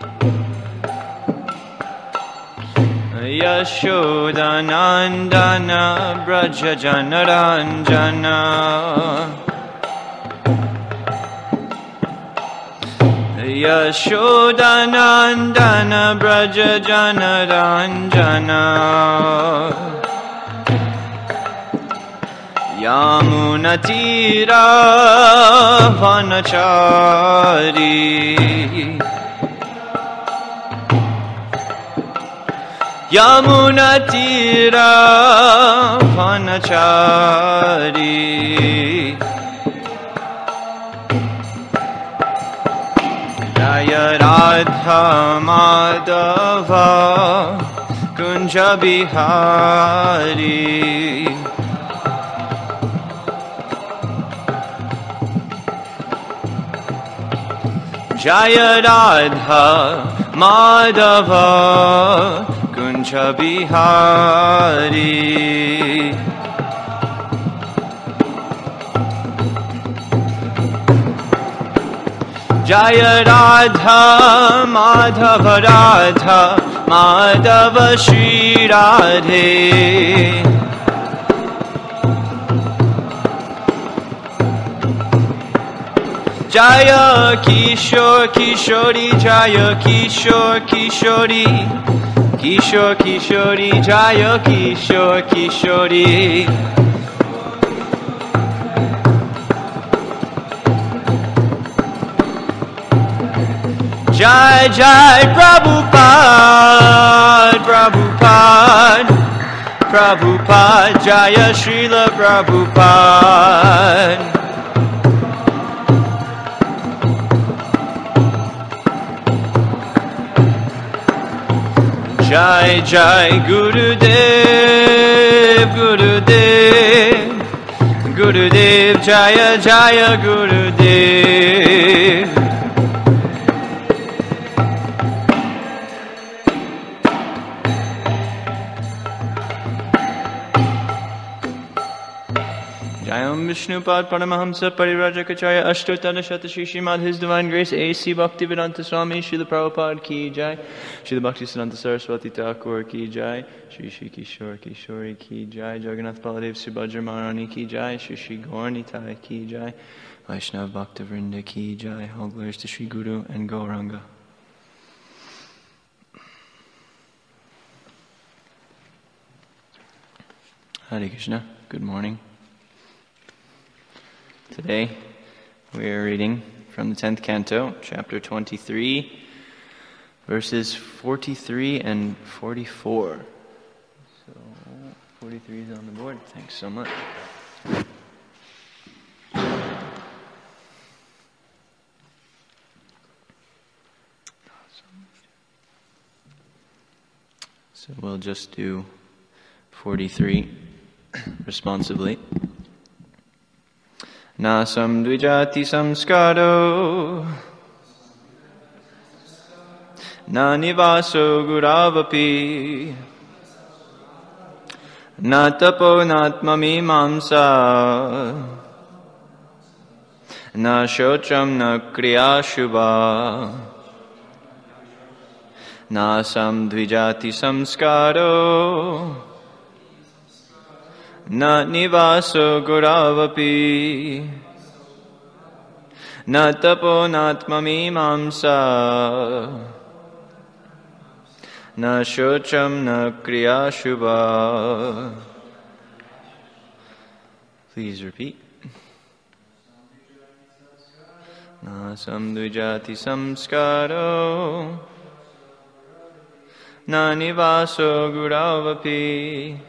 Yashodanandana Braja Janaranjana Yashodanandana Braja Janaranjana Yamunatira Vanachari Yamunatira Vanachari Jaya Radha Madhava Kunja Bihari Jaya Radha Madhava Kunja Bihari Jaya Radha Madhava Radha Madhava Shri Radhe Jaya Kishore Kishori Jaya Kishore Kishori Kishore Kishori Jaya Kishore Kishori Jai Jai Prabhupada Prabhupada Prabhupada Jaya Srila Prabhupada Jai Jai Gurudev Gurudev Gurudev Jaya Jaya Gurudev Jayam Vishnupad Paramahamsa Parivrajacharya Ashtotana Shatashi Srimad His Divine Grace A.C. Bhaktivedanta Swami Srila Prabhupada Ki Jai Srila Bhaktisiddhanta Saraswati Thakur Ki Jai Shri Shri Kishore Kishori Ki Jai Jagannath Baladev Subhadra Maharani Ki Jai Shri Shri Gaur Nitai Ki Jai Vaishnav Bhakta Vrinda Ki Jai All glories to Shri Guru and Gauranga. Hare Krishna. Good morning. Today we are reading from the 10th canto, chapter 23, verses 43 and 44. So 43 is on the board. Thanks so much. So we'll just do 43 responsively. Nasam dvijati samskaro na nivaso guravapi na tapo natmami mamsa na shocham na kriya shubha nasam dvijati samskaro na nivaso guravapi na tapo natmami mamsa na shocham na kriya shubha. Please repeat. Na samdvijati samskaro na nivaso guravapi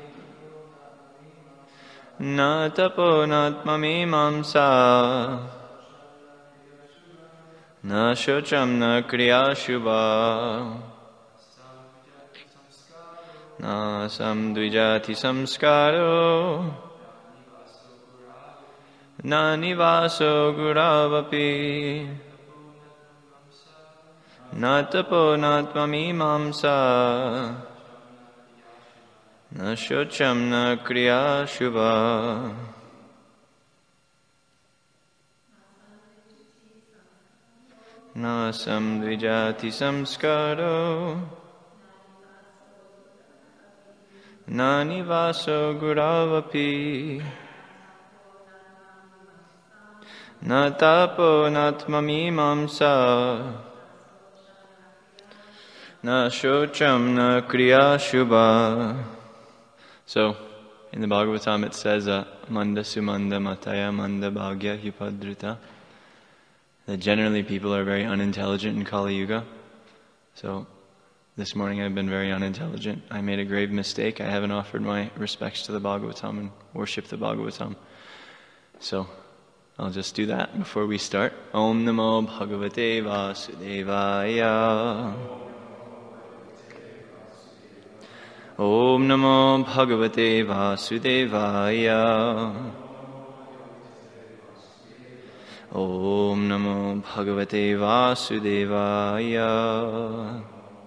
na tapo natmami mamsa na shocham na kriya shubha. Na samdvijati samskaro na nivaso guravapi na tapo natmami mamsa na shocham na kriya shubha. Nasam dvijati samskaro Nani vaso guravapi Na tapo natmami mamsa Na shocham na kriya shubha. So, in the Bhagavatam it says, Manda sumanda mataya manda bhagya hipadrita, that generally people are very unintelligent in Kali Yuga. So, this morning I've been very unintelligent. I made a grave mistake. I haven't offered my respects to the Bhagavatam and worshipped the Bhagavatam. So, I'll just do that before we start. Om Namo Bhagavate Vasudevaya. Om Namo Bhagavate Vasudevaya. Om Namo Bhagavate Vasudevaya.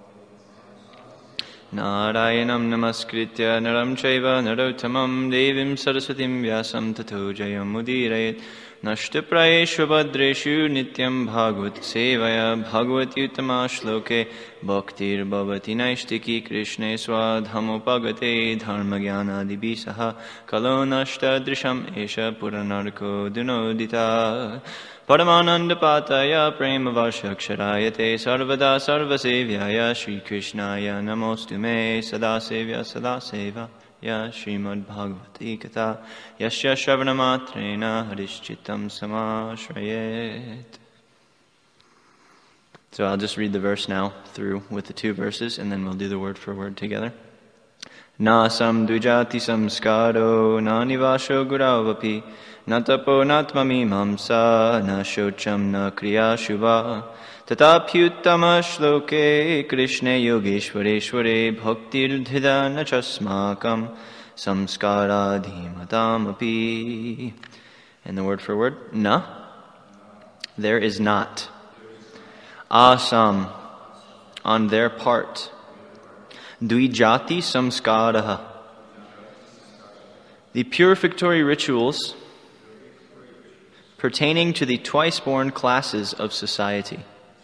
Narayanam namaskritya naram chaiva narottamam devim saraswatim vyasam tato jayam mudirayet. Nashtaprayeshu bhadreshu nityam bhagavat sevaya bhagavati uttama shloke bhaktir bhavati naishtiki krishne swadhamopagate dharma jnanadibhi saha kalo nashtadrisham esha puranarko dunodita Paramananda pataya prema vashaksharayate sarvada sarvasevyaya Shri Krishnaya namostume sadasevya sadaseva Ya Srimad Bhagavati Katha Yasya Shravanamatrena Harishchitam Samashrayet. So I'll just read the verse now through with the two verses, and then we'll do the word for word together. Nasam dujati samskaro na nivasho guravapi na tapo natmami mamsa na shocham na kriya shubha tatapyuttama shloke krishne yogeshwareshware bhaktir dhida na chasmakam samskaradhimatamapi. And the word for word, na, there is not. Asam, on their part. Dvijati samskaraha, the purificatory rituals pertaining to the twice-born classes of society.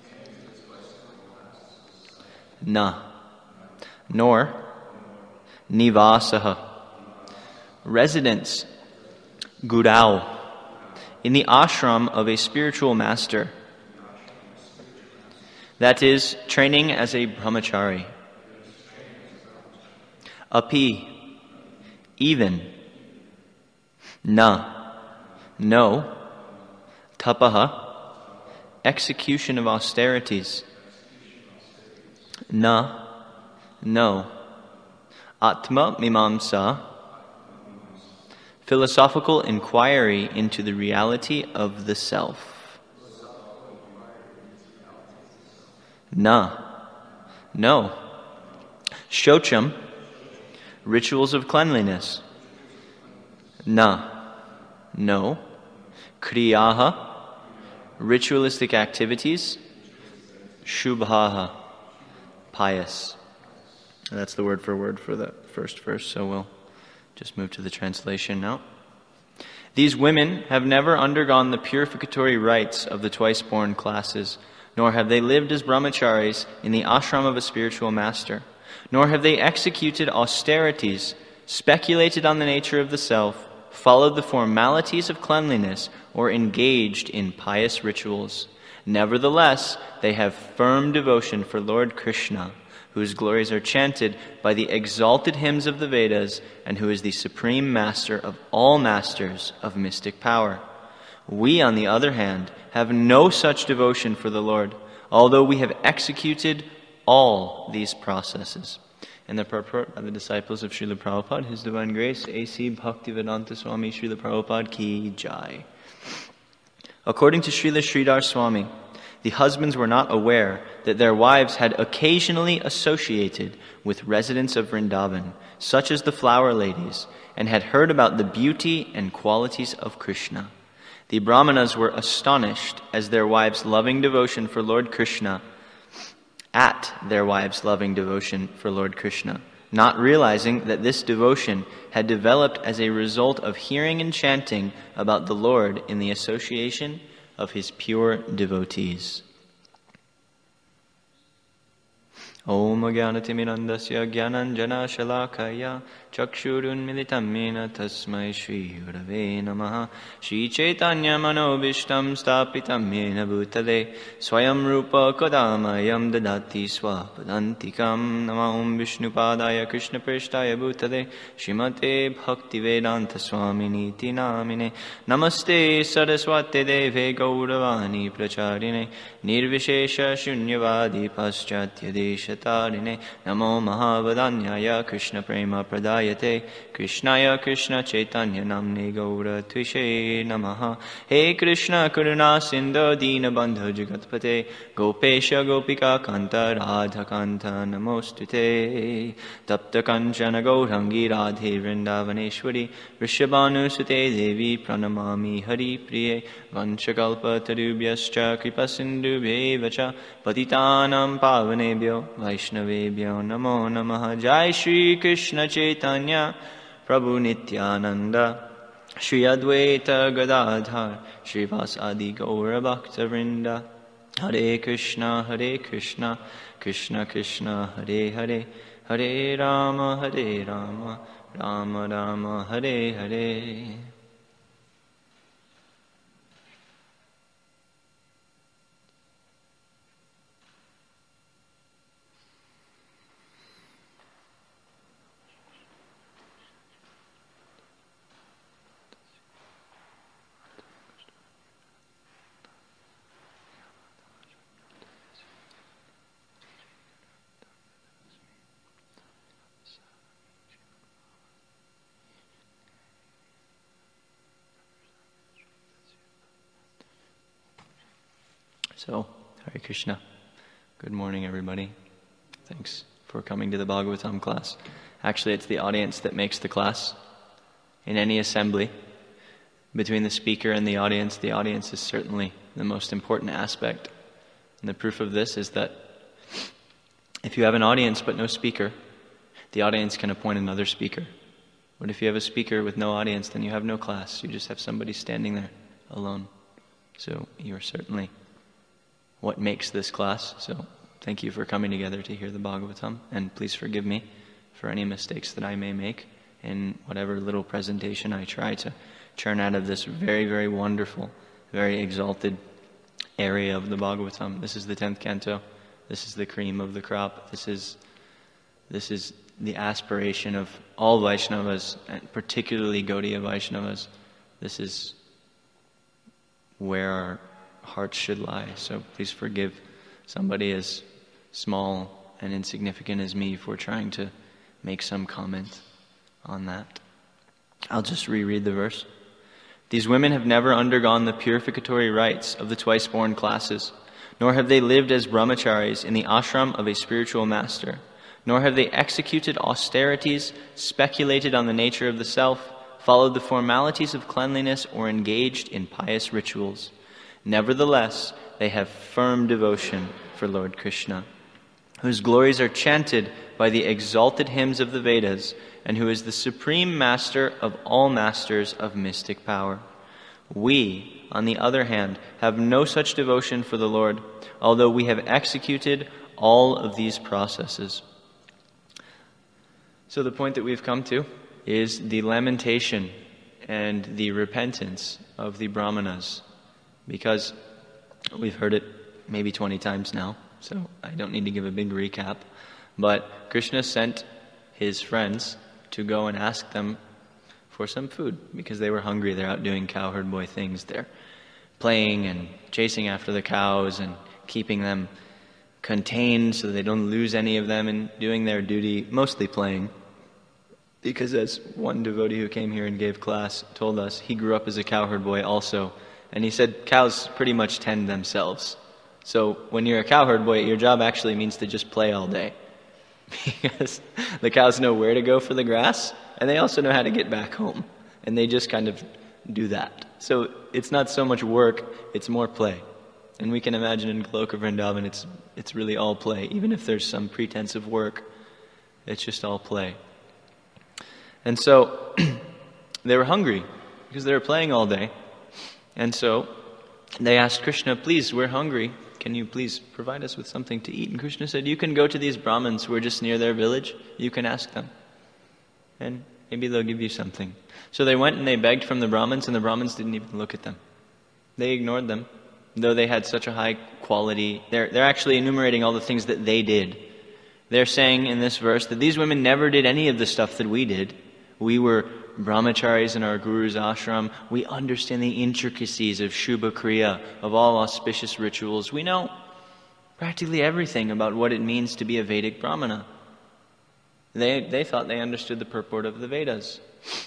Na, nor, nivasaha, residence, gurau, in the ashram of a spiritual master, that is, training as a brahmachari. Api, even. Na, no. Tapaha, execution of austerities. Na, no. Atma mimamsa, philosophical inquiry into the reality of the self. Na, no. Shocham, rituals of cleanliness. Na, no. Kriyaha, ritualistic activities. Shubhaha, pious. And that's the word for the first verse, so we'll just move to the translation now. These women have never undergone the purificatory rites of the twice-born classes, nor have they lived as brahmacharis in the ashram of a spiritual master. Nor have they executed austerities, speculated on the nature of the self, followed the formalities of cleanliness, or engaged in pious rituals. Nevertheless, they have firm devotion for Lord Krishna, whose glories are chanted by the exalted hymns of the Vedas, and who is the supreme master of all masters of mystic power. We, on the other hand, have no such devotion for the Lord, although we have executed all these processes. And the purport by the disciples of Srila Prabhupada, His Divine Grace, A.C. Bhaktivedanta Swami Srila Prabhupada Ki Jai. According to Srila Sridhar Swami, the husbands were not aware that their wives had occasionally associated with residents of Vrindavan, such as the flower ladies, and had heard about the beauty and qualities of Krishna. The Brahmanas were astonished at their wives' loving devotion for Lord Krishna, not realizing that this devotion had developed as a result of hearing and chanting about the Lord in the association of His pure devotees. Om Jnanatimirandasya Jnananjana Shalakaya Chakshurunmilitam Yena Tasmai Shri Gurave Namaha Shri Chaitanya Manobishtam Stapitam Yena Bhutale Swayam Rupa Kadamayam Dadati Swapadantikam Nama Om Vishnupadaya Krishna Prishtaya Bhutale Shrimate Bhaktivedanta Swamini Namine Namaste Saraswate Deve Gauravani Pracharine Nirvishesha Shunyavadi Paschatya Deshatarine Namo Mahavadanyaya Krishna Prema Pradayate Krishnaya Krishna Chaitanya Namne Gaura Tvishe Namaha He Krishna Karuna Sindhu Dina Bandhu Jagatpate Gopesha Gopika Kanta Radha Kanta Namostute Tapta Kanchana Gaurangi Radhe Vrindavaneshwari Vrishabhanu Sute Devi Pranamami Hari Priye Vanchakalpa Tarubhyascha Kripasindubhe Vacha Patitanam Pavanebhyo Vaishnavebhyo Namo Namaha Jai Shri Krishna Chaitanya Prabhu Nityananda Shri Advaita Gadadhar Shri Vasadi Gaura Bhakta Vrinda Hare Krishna Krishna Krishna Hare Hare Hare Rama Rama Rama Hare Hare. So, Hare Krishna. Good morning, everybody. Thanks for coming to the Bhagavatam class. Actually, it's the audience that makes the class. In any assembly, between the speaker and the audience is certainly the most important aspect. And the proof of this is that if you have an audience but no speaker, the audience can appoint another speaker. But if you have a speaker with no audience, then you have no class. You just have somebody standing there alone. So you're certainly what makes this class. So thank you for coming together to hear the Bhagavatam, and please forgive me for any mistakes that I may make in whatever little presentation I try to churn out of this very, very wonderful, very exalted area of the Bhagavatam. This is the 10th canto. This is the cream of the crop. This is the aspiration of all Vaishnavas, and particularly Gaudiya Vaishnavas. This is where our hearts should lie. So please forgive somebody as small and insignificant as me for trying to make some comment on that. I'll just reread the verse. These women have never undergone the purificatory rites of the twice-born classes, nor have they lived as brahmacharis in the ashram of a spiritual master, nor have they executed austerities, speculated on the nature of the self, followed the formalities of cleanliness, or engaged in pious rituals. Nevertheless, they have firm devotion for Lord Krishna, whose glories are chanted by the exalted hymns of the Vedas, and who is the supreme master of all masters of mystic power. We, on the other hand, have no such devotion for the Lord, although we have executed all of these processes. So the point that we've come to is the lamentation and the repentance of the Brahmanas, because we've heard it maybe 20 times now, so I don't need to give a big recap. But Krishna sent his friends to go and ask them for some food because they were hungry. They're out doing cowherd boy things. They're playing and chasing after the cows and keeping them contained so they don't lose any of them, and doing their duty, mostly playing. Because as one devotee who came here and gave class told us, he grew up as a cowherd boy also. And he said cows pretty much tend themselves. So when you're a cowherd boy, your job actually means to just play all day. Because the cows know where to go for the grass, and they also know how to get back home. And they just kind of do that. So it's not so much work, it's more play. And we can imagine in Goloka Vrindavan, it's really all play. Even if there's some pretense of work, it's just all play. And so they were hungry because they were playing all day. And so they asked Krishna, please, we're hungry. can you please provide us with something to eat? And Krishna said, you can go to these Brahmins who are just near their village. You can ask them. And maybe they'll give you something. So they went and they begged from the Brahmins, and the Brahmins didn't even look at them. They ignored them, though they had such a high quality. They're actually enumerating all the things that they did. They're saying in this verse that these women never did any of the stuff that we did. We were brahmacharis in our guru's ashram. We understand the intricacies of Shubha Kriya, of all auspicious rituals. We know practically everything about what it means to be a Vedic Brahmana. They thought they understood the purport of the Vedas.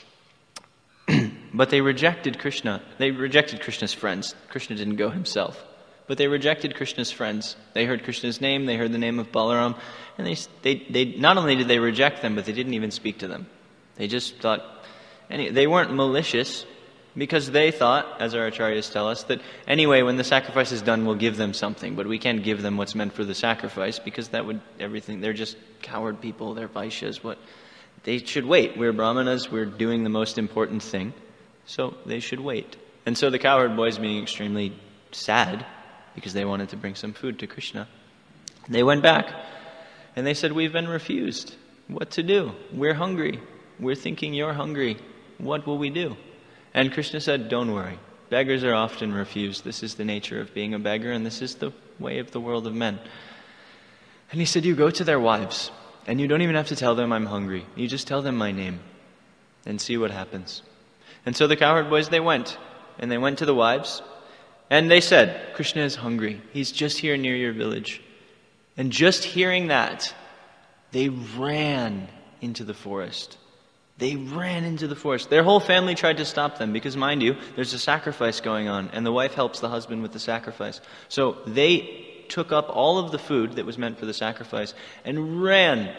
But they rejected Krishna. They rejected Krishna's friends. Krishna didn't go himself. But they rejected Krishna's friends. They heard Krishna's name, they heard the name of Balaram, and they not only did they reject them, but they didn't even speak to them. They just thought, they weren't malicious, because they thought, as our acharyas tell us, that anyway, when the sacrifice is done, we'll give them something, but we can't give them what's meant for the sacrifice, because that would they're just coward people, they're Vaishyas. They should wait. We're Brahmanas, we're doing the most important thing, so they should wait. And so the cowherd boys, being extremely sad, because they wanted to bring some food to Krishna, they went back, and they said, we've been refused. What to do? We're hungry. We're thinking you're hungry. What will we do? And Krishna said, don't worry. Beggars are often refused. This is the nature of being a beggar, and this is the way of the world of men. And he said, you go to their wives, and you don't even have to tell them I'm hungry. You just tell them my name, and see what happens. And so the cowherd boys, they went to the wives, and they said, Krishna is hungry. He's just here near your village. And just hearing that, they ran into the forest. They ran into the forest. Their whole family tried to stop them because, mind you, there's a sacrifice going on, and the wife helps the husband with the sacrifice. So they took up all of the food that was meant for the sacrifice and ran.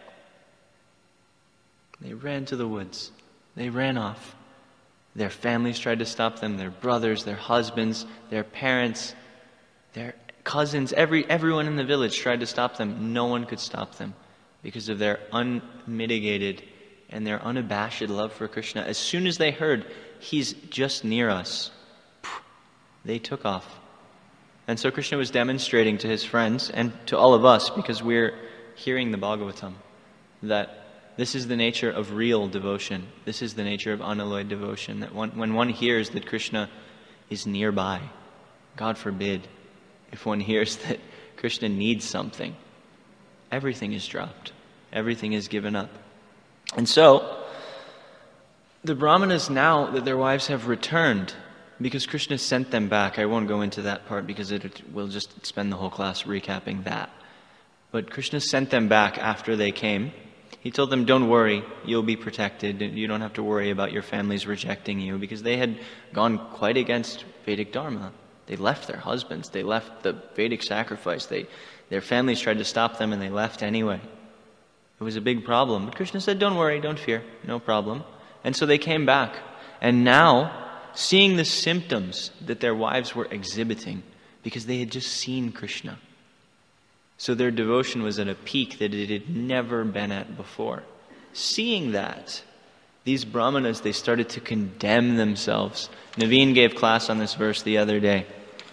They ran to the woods. They ran off. Their families tried to stop them, their brothers, their husbands, their parents, their cousins, everyone in the village tried to stop them. No one could stop them because of their unmitigated and their unabashed love for Krishna. As soon as they heard, he's just near us, they took off. And so Krishna was demonstrating to his friends and to all of us, because we're hearing the Bhagavatam, that this is the nature of real devotion. This is the nature of unalloyed devotion, that when one hears that Krishna is nearby, God forbid, if one hears that Krishna needs something, everything is dropped. Everything is given up. And so, the Brahmanas, now that their wives have returned, because Krishna sent them back, I won't go into that part because we'll just spend the whole class recapping that. But Krishna sent them back after they came. He told them, don't worry, you'll be protected. You don't have to worry about your families rejecting you, because they had gone quite against Vedic Dharma. They left their husbands. They left the Vedic sacrifice. Their families tried to stop them, and they left anyway. It was a big problem. But Krishna said, don't worry, don't fear, no problem. And so they came back. And now, seeing the symptoms that their wives were exhibiting, because they had just seen Krishna, so their devotion was at a peak that it had never been at before. Seeing that, these Brahmanas, they started to condemn themselves. Naveen gave class on this verse the other day.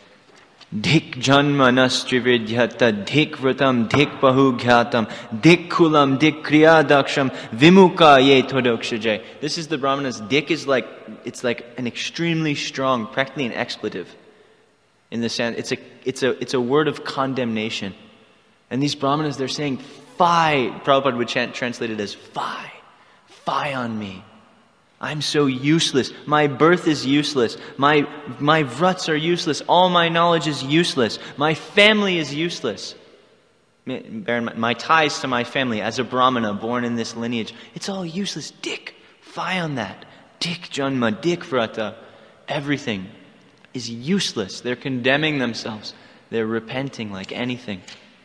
Dik janma nastrividyata, dik vratam, dik bahugyatam, dik kulam, dik kriyadaksham, vimuka ye todokshajay. This is the Brahmanas. Dik is it's like an extremely strong, practically an expletive. In the sense, it's a word of condemnation. And these Brahmanas, they're saying, fie. Prabhupada would translate it as fie. Fie on me. I'm so useless. My birth is useless. My vrats are useless. All my knowledge is useless. My family is useless. Bear in mind, my ties to my family as a Brahmana born in this lineage, it's all useless. Dik, fie on that. Dik janma, dik vrata. Everything is useless. They're condemning themselves. They're repenting like anything.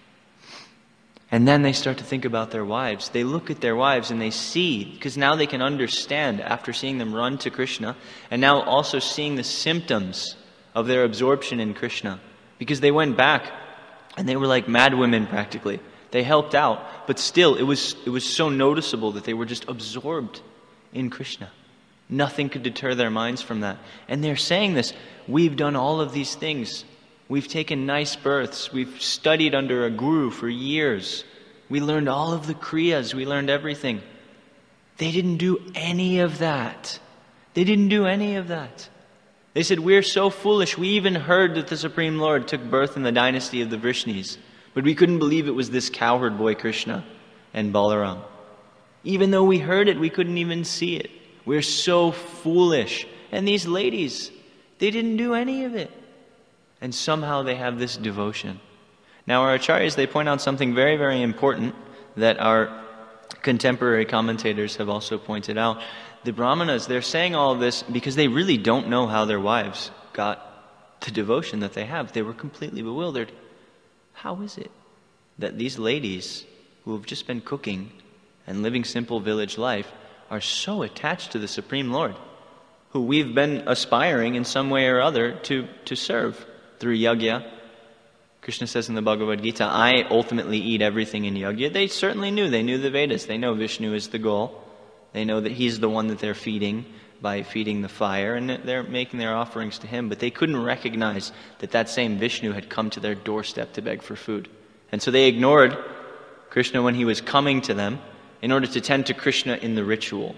And then they start to think about their wives. They look at their wives and they see, because now they can understand after seeing them run to Krishna, and now also seeing the symptoms of their absorption in Krishna. Because they went back and they were like mad women practically. They helped out, but still it was so noticeable that they were just absorbed in Krishna. Nothing could deter their minds from that. And they're saying this, we've done all of these things. We've taken nice births. We've studied under a guru for years. We learned all of the kriyas. We learned everything. They didn't do any of that. They didn't do any of that. They said, we're so foolish. We even heard that the Supreme Lord took birth in the dynasty of the Vrishnis, but we couldn't believe it was this cowherd boy Krishna and Balaram. Even though we heard it, we couldn't even see it. We're so foolish. And these ladies, they didn't do any of it. And somehow they have this devotion. Now our acharyas, they point out something very, very important that our contemporary commentators have also pointed out. The Brahmanas, they're saying all of this because they really don't know how their wives got the devotion that they have. They were completely bewildered. How is it that these ladies who have just been cooking and living simple village life are so attached to the Supreme Lord, who we've been aspiring in some way or other to serve through yajna? Krishna says in the Bhagavad Gita, I ultimately eat everything in yajna. They certainly knew. They knew the Vedas. They know Vishnu is the goal. They know that He's the one that they're feeding by feeding the fire, and they're making their offerings to Him. But they couldn't recognize that that same Vishnu had come to their doorstep to beg for food. And so they ignored Krishna when He was coming to them in order to tend to Krishna in the ritual.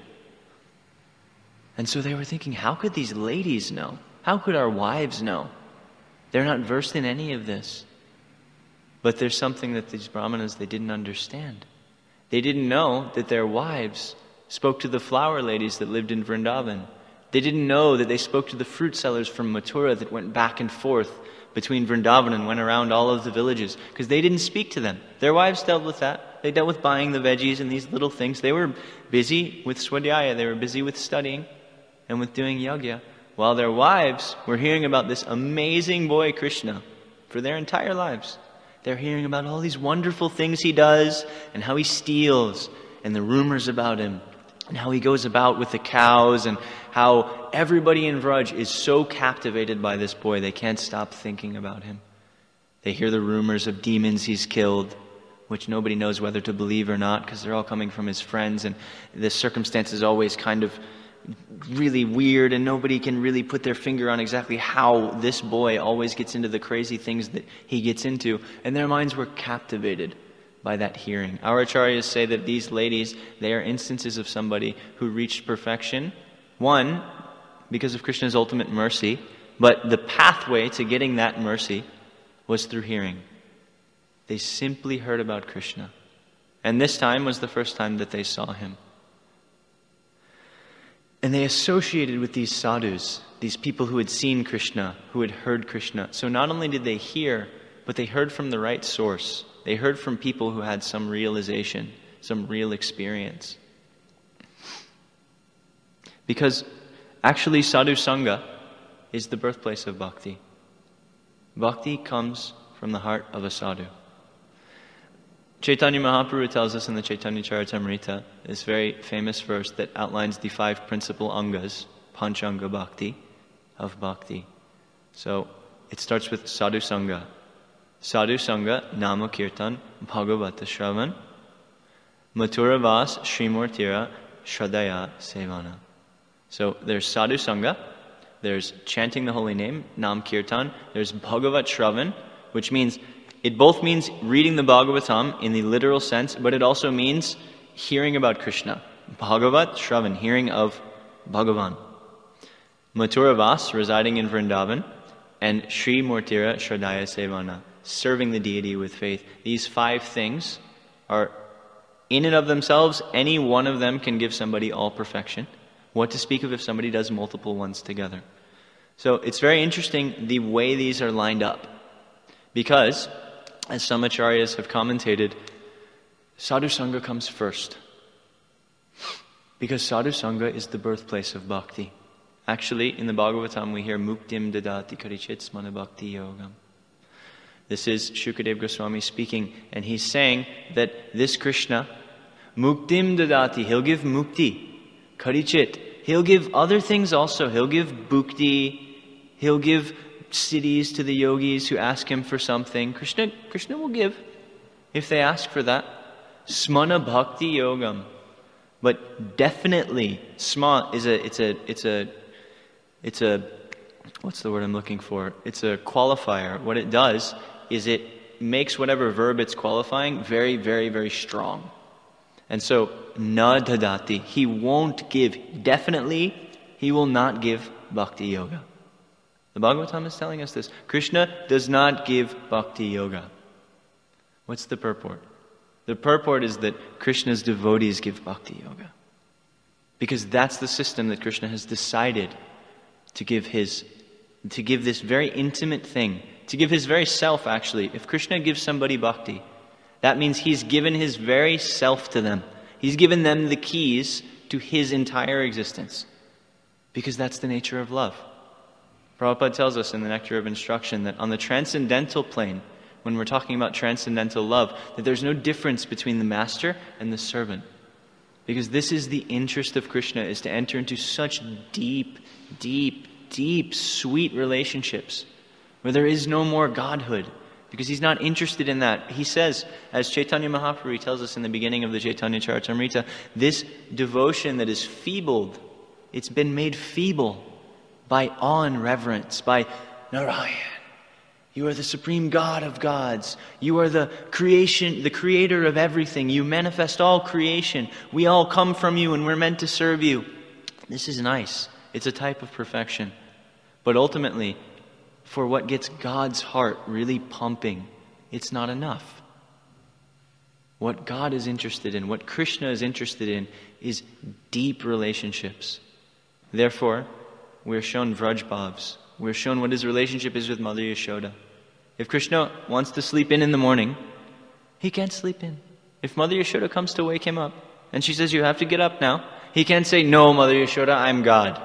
And so they were thinking, how could these ladies know? How could our wives know? They're not versed in any of this. But there's something that these Brahmanas, they didn't understand. They didn't know that their wives spoke to the flower ladies that lived in Vrindavan. They didn't know that they spoke to the fruit sellers from Mathura that went back and forth between Vrindavan and went around all of the villages, because they didn't speak to them. Their wives dealt with that. They dealt with buying the veggies and these little things. They were busy with swadhyaya. They were busy with studying and with doing yajna, while their wives were hearing about this amazing boy Krishna for their entire lives. They're hearing about all these wonderful things he does and how he steals and the rumors about him and how he goes about with the cows and how everybody in Vraj is so captivated by this boy they can't stop thinking about him. They hear the rumors of demons he's killed, which nobody knows whether to believe or not because they're all coming from his friends, and the circumstance is always kind of really weird and nobody can really put their finger on exactly how this boy always gets into the crazy things that he gets into, and their minds were captivated by that hearing. Our acharyas say that these ladies, they are instances of somebody who reached perfection, one, because of Krishna's ultimate mercy, but the pathway to getting that mercy was through hearing. They simply heard about Krishna, and this time was the first time that they saw him. And they associated with these sadhus, these people who had seen Krishna, who had heard Krishna. So not only did they hear, but they heard from the right source. They heard from people who had some realization, some real experience. Because actually sadhu sangha is the birthplace of bhakti. Bhakti comes from the heart of a sadhu. Chaitanya Mahaprabhu tells us in the Chaitanya Charitamrita this very famous verse that outlines the 5 principal angas, panchanga bhakti, of bhakti. So it starts with sadhu sangha. Sadhu sangha, nama kirtan, bhagavata shravan, mathura vas, srimurtira, shraddhaya sevana. So there's sadhu sangha, there's chanting the holy name, nam kirtan, there's bhagavat shravan, which means it both means reading the Bhagavatam in the literal sense, but it also means hearing about Krishna. Bhagavat Shravan, hearing of Bhagavan. Mathura Vas, residing in Vrindavan, and Sri Murtira Shraddhaya Sevana, serving the deity with faith. These 5 things are, in and of themselves, any one of them can give somebody all perfection. What to speak of if somebody does multiple ones together? So it's very interesting the way these are lined up. Because, as some acharyas have commentated, sadhu sangha comes first. Because sadhu sangha is the birthplace of bhakti. Actually, in the Bhagavatam we hear muktim dadati karichit smana bhakti yogam. This is Shukadev Goswami speaking, and he's saying that this Krishna, muktim dadati, he'll give mukti, karichit, he'll give other things also. He'll give bhukti, he'll give cities to the yogis who ask him for something. Krishna will give if they ask for that. Smana bhakti yogam. But definitely, sma is what's the word I'm looking for? It's a qualifier. What it does is it makes whatever verb it's qualifying very, very, very strong. And so, na dadati, he won't give, definitely, he will not give bhakti yoga. The Bhagavatam is telling us this. Krishna does not give bhakti yoga. What's the purport? The purport is that Krishna's devotees give bhakti yoga. Because that's the system that Krishna has decided to give this very intimate thing, to give his very self actually. If Krishna gives somebody bhakti, that means he's given his very self to them. He's given them the keys to his entire existence. Because that's the nature of love. Prabhupada tells us in the Nectar of Instruction that on the transcendental plane, when we're talking about transcendental love, that there's no difference between the master and the servant. Because this is the interest of Krishna, is to enter into such deep, deep, deep, sweet relationships where there is no more godhood. Because he's not interested in that. He says, as Chaitanya Mahaprabhu tells us in the beginning of the Chaitanya Charitamrita, this devotion that is feebled, it's been made feeble by awe and reverence, by Narayan. You are the supreme God of gods. You are the creation, the creator of everything. You manifest all creation. We all come from you and we're meant to serve you. This is nice. It's a type of perfection. But ultimately, for what gets God's heart really pumping, it's not enough. What God is interested in, what Krishna is interested in, is deep relationships. Therefore, we're shown Vraj Bhavs. We're shown what his relationship is with Mother Yashoda. If Krishna wants to sleep in the morning, he can't sleep in. If Mother Yashoda comes to wake him up, and she says, you have to get up now, he can't say, no, Mother Yashoda, I'm God.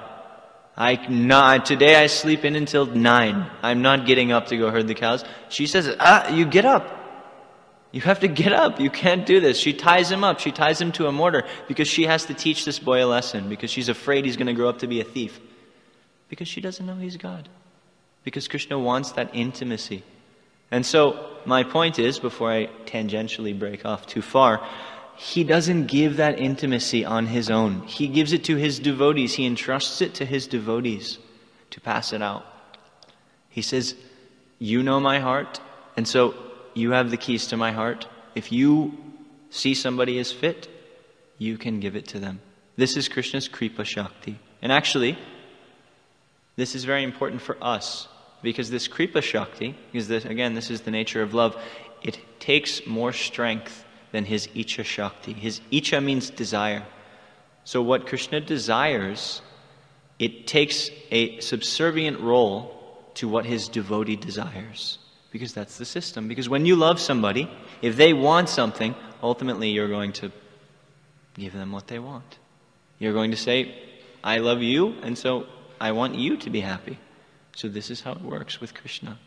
Today I sleep in until 9. I'm not getting up to go herd the cows. She says, you get up. You have to get up. You can't do this. She ties him up. She ties him to a mortar because she has to teach this boy a lesson, because she's afraid he's going to grow up to be a thief. Because she doesn't know he's God. Because Krishna wants that intimacy. And so, my point is, before I tangentially break off too far, he doesn't give that intimacy on his own. He gives it to his devotees. He entrusts it to his devotees to pass it out. He says, you know my heart, and so you have the keys to my heart. If you see somebody is fit, you can give it to them. This is Krishna's Kripa Shakti. And actually, this is very important for us, because this Kripa Shakti, because this is the nature of love, it takes more strength than his Icha Shakti. His Icha means desire. So what Krishna desires, it takes a subservient role to what his devotee desires. Because that's the system. Because when you love somebody, if they want something, ultimately you're going to give them what they want. You're going to say, I love you, and so I want you to be happy. So this is how it works with Krishna.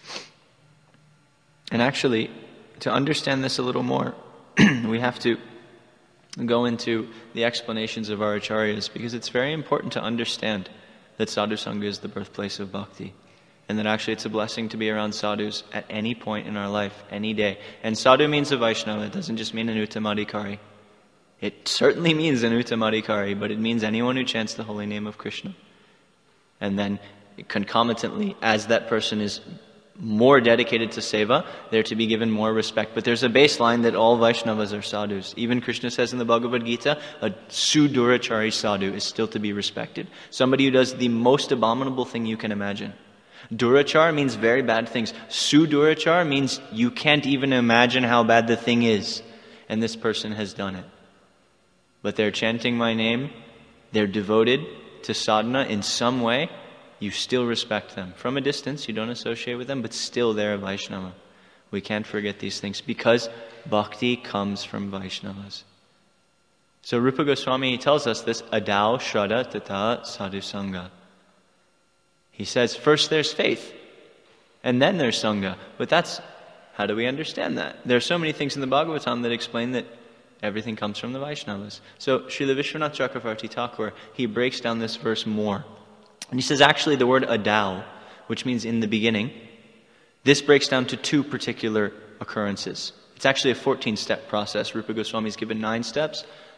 And actually, to understand this a little more, we have to go into the explanations of our acharyas, because it's very important to understand that sadhu sangha is the birthplace of bhakti, and that actually it's a blessing to be around sadhus at any point in our life, any day. And sadhu means a Vaishnava. It doesn't just mean an uttamadhikari. It certainly means an uttamadhikari, but it means anyone who chants the holy name of Krishna. And then concomitantly, as that person is more dedicated to seva, they're to be given more respect. But there's a baseline that all Vaishnavas are sadhus. Even Krishna says in the Bhagavad Gita, a sudurachari sadhu is still to be respected. Somebody who does the most abominable thing you can imagine. Durachar means very bad things. Sudurachar means you can't even imagine how bad the thing is. And this person has done it. But they're chanting my name, they're devoted to sadhana in some way, you still respect them. From a distance, you don't associate with them, but still they're a Vaishnava. We can't forget these things, because bhakti comes from Vaishnavas. So Rupa Goswami tells us this, adau shraddha tata sadhu sangha. He says, first there's faith, and then there's sangha. But how do we understand that? There are so many things in the Bhagavatam that explain that everything comes from the Vaishnavas. So Srila Vishwanath Chakravarti Thakur, he breaks down this verse more. And he says, actually, the word adau, which means in the beginning, this breaks down to 2 particular occurrences. It's actually a 14-step process. Rupa Goswami's given 9 steps.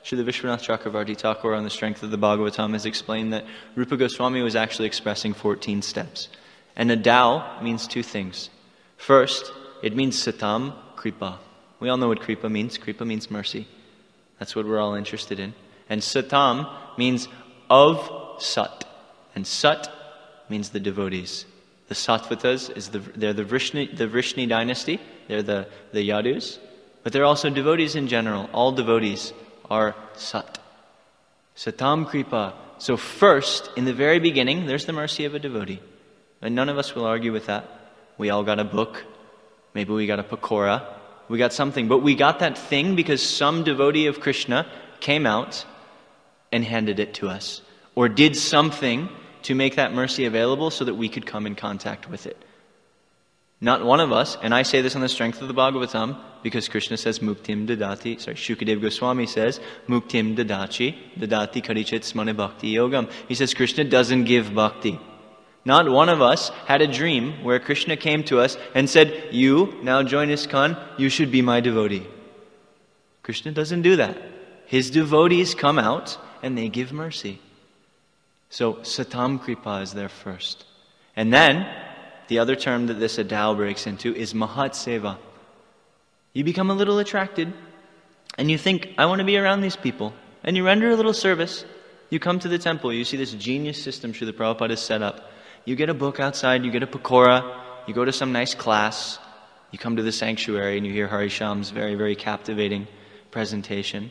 Srila Vishwanath Chakravarti Thakur, on the strength of the Bhagavatam, has explained that Rupa Goswami was actually expressing 14 steps. And adao means two things. First, it means satam, kripa. We all know what kripa means. Kripa means mercy. That's what we're all interested in. And satam means of sat. And sat means the devotees. The Sattvatas, they're the Vrishni dynasty. They're the Yadus. But they're also devotees in general. All devotees are sat. Satam kripa. So first, in the very beginning, there's the mercy of a devotee. And none of us will argue with that. We all got a book. Maybe we got a pakora. We got something. But we got that thing because some devotee of Krishna came out and handed it to us. Or did something to make that mercy available so that we could come in contact with it. Not one of us, and I say this on the strength of the Bhagavatam, because Krishna says, Muktim dadati, Shukadev Goswami says, Muktim dadati karichit smane bhakti yogam. He says, Krishna doesn't give bhakti. Not one of us had a dream where Krishna came to us and said, you, now join ISKCON, you should be my devotee. Krishna doesn't do that. His devotees come out and they give mercy. So, satam kripa is there first. And then, the other term that this adao breaks into is mahat seva. You become a little attracted, and you think, I want to be around these people. And you render a little service. You come to the temple, you see this genius system Srila Prabhupada has set up. You get a book outside, you get a pakora, you go to some nice class, you come to the sanctuary and you hear Harisham's very, very captivating presentation.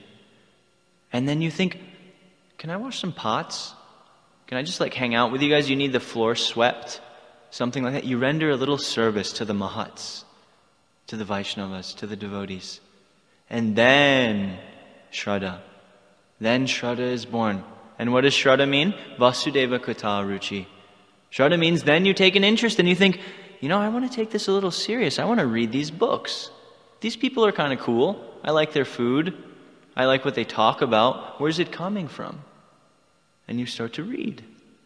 And then you think, can I wash some pots? Can I just hang out with you guys? You need the floor swept. Something like that. You render a little service to the Mahats, to the Vaishnavas, to the devotees. And then Shraddha. Then Shraddha is born. And what does Shraddha mean? Vasudeva Kata Ruchi. Shraddha means then you take an interest and you think, I want to take this a little serious. I want to read these books. These people are kind of cool. I like their food. I like what they talk about. Where's it coming from? And you start to read.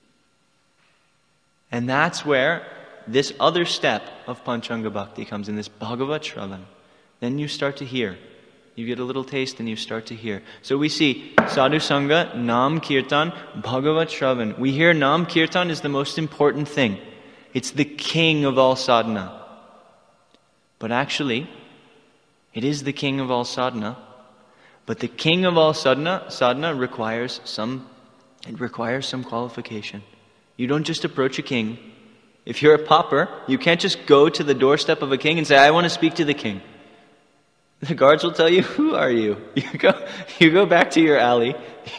And that's where this other step of Panchanga Bhakti comes in, this Bhagavat Shravan. Then you start to hear. You get a little taste and you start to hear. So we see Sadhu Sangha, Nam Kirtan, Bhagavat Shravan. We hear Nam Kirtan is the most important thing. It's the king of all sadhana. But actually, it is the king of all sadhana. But the king of all sadhana requires some qualification. You don't just approach a king. If you're a pauper, you can't just go to the doorstep of a king and say, I want to speak to the king. The guards will tell you, who are you? You go back to your alley.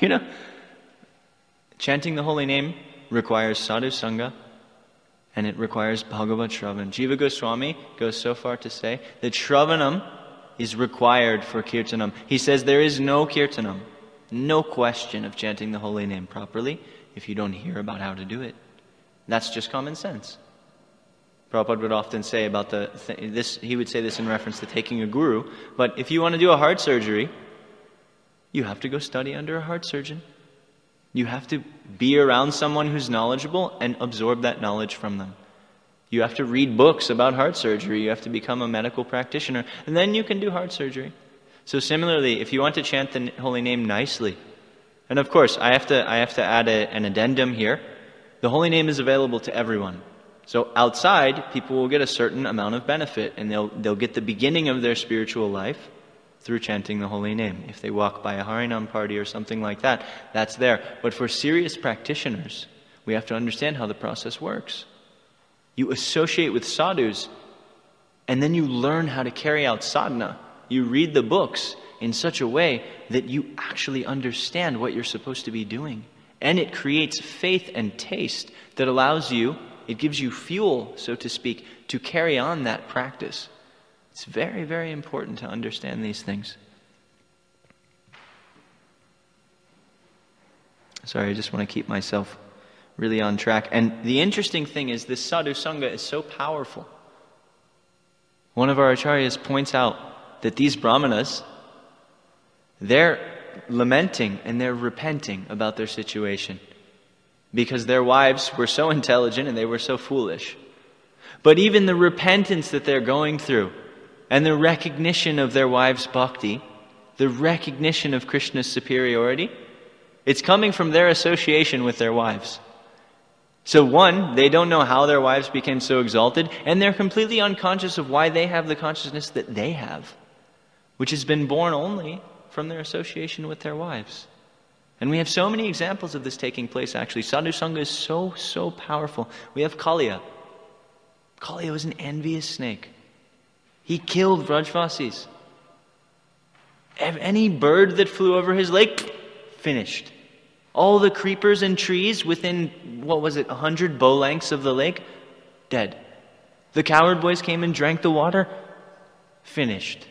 Chanting the holy name requires sadhu sangha, and it requires Bhagavat Shravan. Jiva Goswami goes so far to say that Shravanam is required for Kirtanam. He says there is no Kirtanam, no question of chanting the holy name properly if you don't hear about how to do it. That's just common sense. Prabhupada would often say about this. He would say this in reference to taking a guru. But if you want to do a heart surgery, you have to go study under a heart surgeon. You have to be around someone who's knowledgeable and absorb that knowledge from them. You have to read books about heart surgery. You have to become a medical practitioner, and then you can do heart surgery. So similarly, if you want to chant the holy name nicely, and of course, I have to add an addendum here. The holy name is available to everyone. So outside, people will get a certain amount of benefit, and they'll get the beginning of their spiritual life through chanting the holy name. If they walk by a Harinam party or something like that, that's there. But for serious practitioners, we have to understand how the process works. You associate with sadhus, and then you learn how to carry out sadhana. You read the books in such a way that you actually understand what you're supposed to be doing. And it creates faith and taste that allows you, it gives you fuel, so to speak, to carry on that practice. It's very, very important to understand these things. Sorry, I just want to keep myself really on track. And the interesting thing is this sadhu sangha is so powerful. One of our acharyas points out that these brahmanas, they're lamenting and they're repenting about their situation because their wives were so intelligent and they were so foolish. But even the repentance that they're going through and the recognition of their wives' bhakti the recognition of Krishna's superiority, it's coming from their association with their wives. So one, they don't know how their wives became so exalted, and they're completely unconscious of why they have the consciousness that they have, which has been born only from their association with their wives. And we have so many examples of this taking place, actually. Sadhu Sangha is so powerful. We have Kaliya. Kaliya was an envious snake. He killed Vrajvasis. Any bird that flew over his lake, finished. All the creepers and trees within, 100 bow lengths of the lake, dead. The cowherd boys came and drank the water, finished.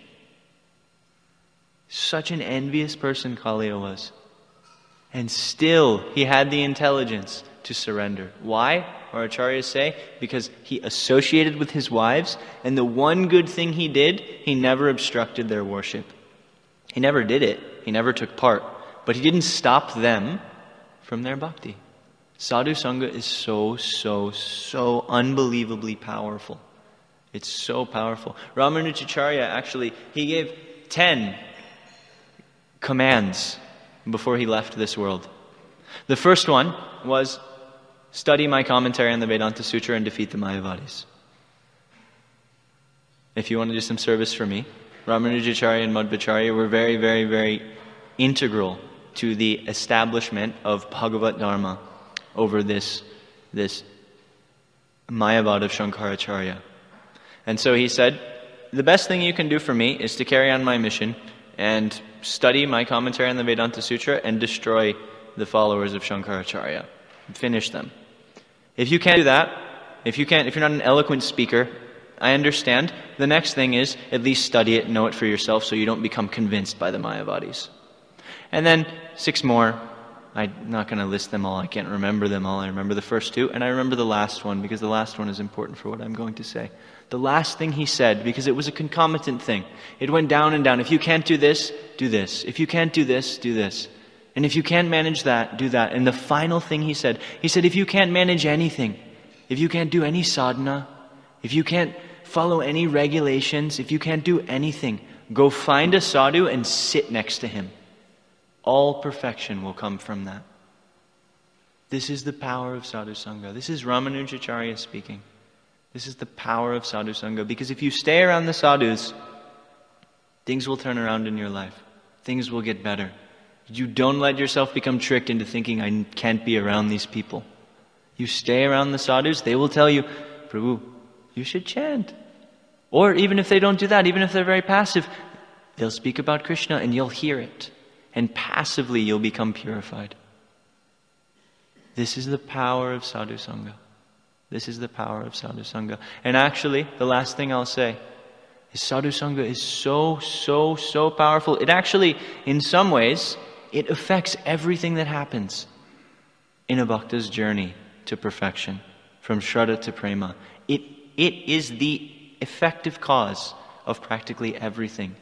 Such an envious person Kaliya was. And still, he had the intelligence to surrender. Why? Our acharyas say, because he associated with his wives, and the one good thing he did, he never obstructed their worship. He never did it. He never took part. But he didn't stop them from their bhakti. Sadhu Sangha is so unbelievably powerful. It's so powerful. Ramanujacharya actually, he gave 10 commands before he left this world. The first one was, study my commentary on the Vedanta Sutra and defeat the Mayavadis. If you want to do some service for me, Ramanujacharya and Madhvacharya were very integral to the establishment of Bhagavat Dharma over this Mayavad of Shankaracharya. And so he said, the best thing you can do for me is to carry on my mission and study my commentary on the Vedanta Sutra and destroy the followers of Shankaracharya. Finish them. If you can't do that, if you're not an eloquent speaker, I understand. The next thing is, at least study it, know it for yourself so you don't become convinced by the Mayavadis. And then 6 more. I'm not going to list them all. I can't remember them all. I remember the first 2, and I remember the last one because the last one is important for what I'm going to say. The last thing he said, because it was a concomitant thing. It went down and down. If you can't do this, do this. If you can't do this, do this. And if you can't manage that, do that. And the final thing he said, if you can't manage anything, if you can't do any sadhana, if you can't follow any regulations, if you can't do anything, go find a sadhu and sit next to him. All perfection will come from that. This is the power of Sadhu Sangha. This is Ramanujacharya speaking. This is the power of Sadhu Sangha. Because if you stay around the sadhus, things will turn around in your life. Things will get better. You don't let yourself become tricked into thinking, I can't be around these people. You stay around the sadhus, they will tell you, Prabhu, you should chant. Or even if they don't do that, even if they're very passive, they'll speak about Krishna and you'll hear it. And passively you'll become purified. This is the power of Sadhu Sangha. This is the power of Sadhu Sangha. And actually, the last thing I'll say is Sadhu Sangha is so powerful. It actually, in some ways, it affects everything that happens in a bhakta's journey to perfection, from Shraddha to Prema. It is the effective cause of practically everything.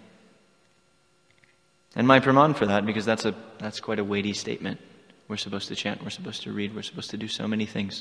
And my praman for that, because that's quite a weighty statement. We're supposed to chant, we're supposed to read, we're supposed to do so many things.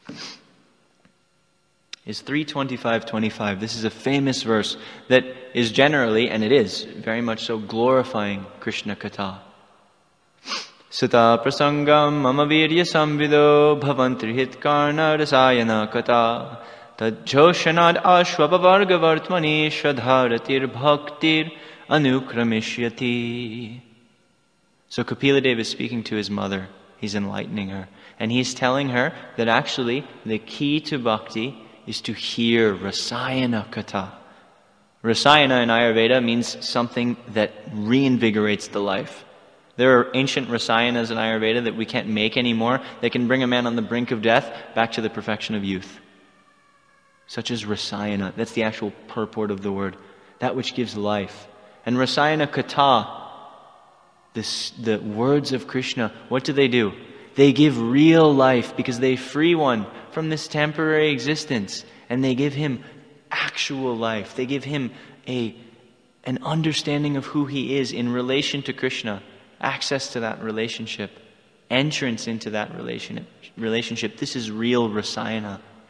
Is 3:25:25. This is a famous verse that is generally, and it is, very much so glorifying Krishna Katha. Sutta prasangam mama virya samvido bhavantri hit karna rasayana Katha tadjoshanad ashvapavarga vartmani shradharatir bhaktir anukrameshyati. So Kapila Deva is speaking to his mother. He's enlightening her. And he's telling her that actually the key to bhakti is to hear Rasayana Katha. Rasayana in Ayurveda means something that reinvigorates the life. There are ancient Rasayanas in Ayurveda that we can't make anymore. They can bring a man on the brink of death back to the perfection of youth. Such as Rasayana. That's the actual purport of the word. That which gives life. And Rasayana Katha, the words of Krishna, what do? They give real life because they free one from this temporary existence and they give him actual life. They give him an understanding of who he is in relation to Krishna, access to that relationship, entrance into that relationship. This is real Rasayana.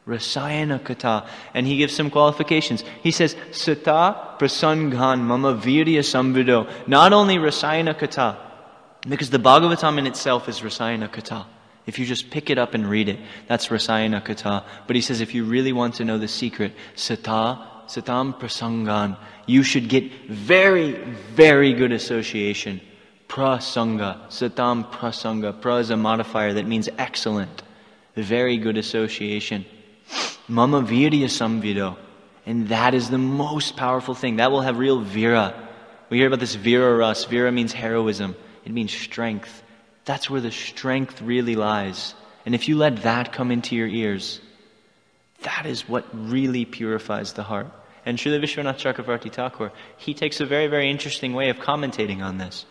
Rasayana Katha. And he gives some qualifications. He says, Sata Prasangan Mama Virya Samvido. Not only Rasayana Katha, because the Bhagavatam in itself is Rasayana Katha. If you just pick it up and read it, that's Rasayana Katha. But he says, if you really want to know the secret, Satam Prasangan, you should get very, very good association. Prasanga, Satam Prasanga. Pra is a modifier that means excellent. Very good association. Mama Virya Samvido. And that is the most powerful thing. That will have real vira. We hear about this vira ras. Vira means heroism. It means strength. That's where the strength really lies. And if you let that come into your ears, that is what really purifies the heart. And Srila Vishwanath Chakravarti Thakur, he takes a very, very interesting way of commentating on this.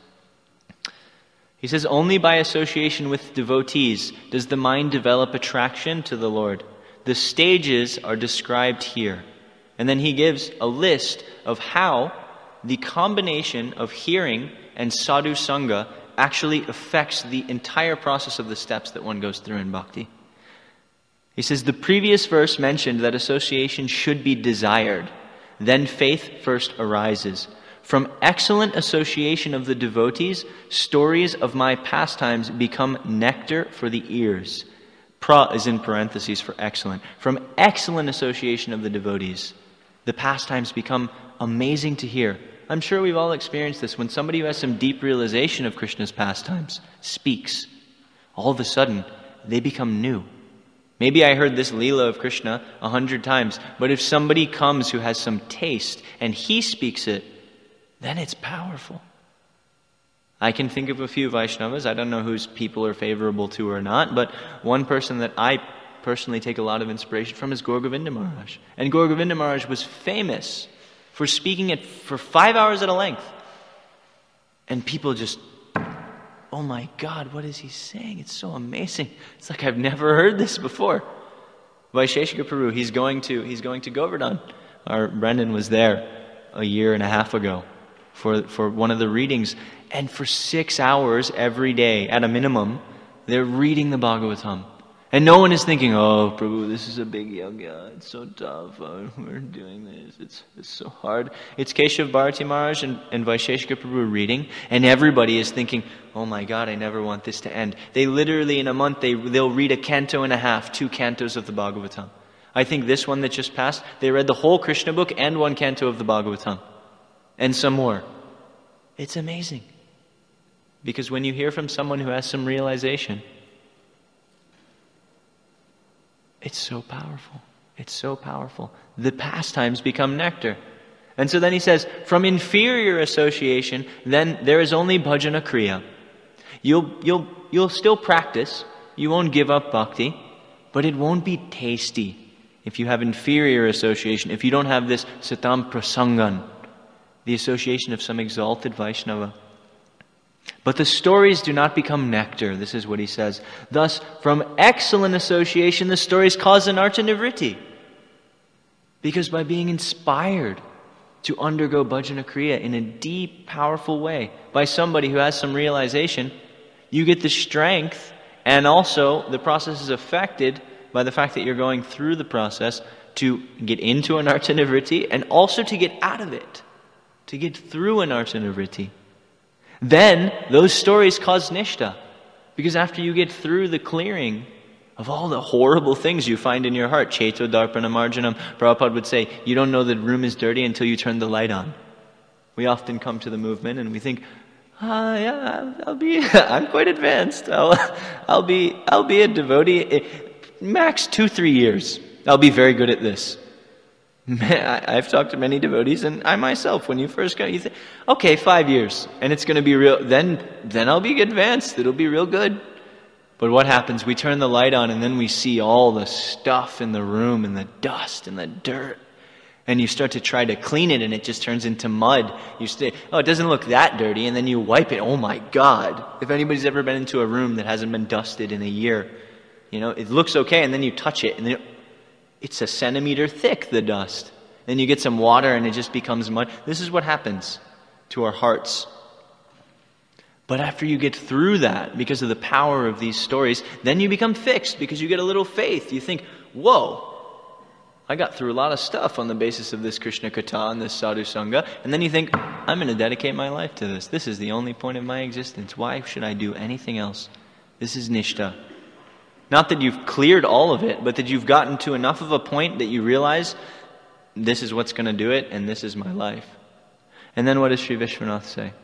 He says, only by association with devotees does the mind develop attraction to the Lord. The stages are described here. And then he gives a list of how the combination of hearing and sadhu sangha actually affects the entire process of the steps that one goes through in bhakti. He says, the previous verse mentioned that association should be desired. Then faith first arises. From excellent association of the devotees, stories of my pastimes become nectar for the ears. Pra is in parentheses for excellent. From excellent association of the devotees, the pastimes become amazing to hear. I'm sure we've all experienced this. When somebody who has some deep realization of Krishna's pastimes speaks, all of a sudden, they become new. Maybe I heard this Leela of Krishna 100 times, but if somebody comes who has some taste and he speaks it, then it's powerful. I can think of a few Vaishnavas. I don't know whose people are favorable to or not, but one person that I personally take a lot of inspiration from is Gaur Govinda Maharaj. And Gaur Govinda Maharaj was famous for speaking it for 5 hours at a length. And people just, oh my God, what is he saying? It's so amazing. It's like I've never heard this before. Vaisheshika Prabhu, he's going to Govardhan. Our Brendan was there a year and a half ago for one of the readings. And for 6 hours every day, at a minimum, they're reading the Bhagavatam. And no one is thinking, oh, Prabhu, this is a big yagya. It's so tough. We're doing this. It's so hard. It's Keshav Bharati Maharaj and Vaisheshika Prabhu reading. And everybody is thinking, oh my God, I never want this to end. They literally, in a month, they'll read a canto and a half, 2 cantos of the Bhagavatam. I think this one that just passed, they read the whole Krishna book and 1 canto of the Bhagavatam. And some more. It's amazing. Because when you hear from someone who has some realization, it's so powerful. It's so powerful. The pastimes become nectar. And so then he says, from inferior association, then there is only bhajana kriya. You'll still practice. You won't give up bhakti. But it won't be tasty if you have inferior association. If you don't have this satam prasangan, the association of some exalted Vaishnava. But the stories do not become nectar. This is what he says. Thus, from excellent association, the stories cause an artha-nivritti. Because by being inspired to undergo bhajana kriya in a deep, powerful way, by somebody who has some realization, you get the strength, and also the process is affected by the fact that you're going through the process to get into an artha-nivritti, and also to get out of it, to get through an artha-nivritti. Then, those stories cause nishta. Because after you get through the clearing of all the horrible things you find in your heart, Cheto Darpana Marjanam, Prabhupada would say, you don't know the room is dirty until you turn the light on. We often come to the movement and we think, I'm quite advanced. I'll be a devotee. Max 2-3 years. I'll be very good at this. I've talked to many devotees, and I myself, when you first go, you think, okay, 5 years, and it's going to be real, then I'll be advanced, it'll be real good. But what happens? We turn the light on, and then we see all the stuff in the room, and the dust, and the dirt, and you start to try to clean it, and it just turns into mud. You say, oh, it doesn't look that dirty, and then you wipe it. Oh my God. If anybody's ever been into a room that hasn't been dusted in a year, it looks okay, and then you touch it, and then it's a centimeter thick, the dust. Then you get some water and it just becomes mud. This is what happens to our hearts. But after you get through that, because of the power of these stories, then you become fixed because you get a little faith. You think, whoa, I got through a lot of stuff on the basis of this Krishna Katha and this Sadhu Sangha. And then you think, I'm going to dedicate my life to this. This is the only point of my existence. Why should I do anything else? This is Nishta. Not that you've cleared all of it, but that you've gotten to enough of a point that you realize this is what's going to do it, and this is my life. And then what does Sri Vishwanath say?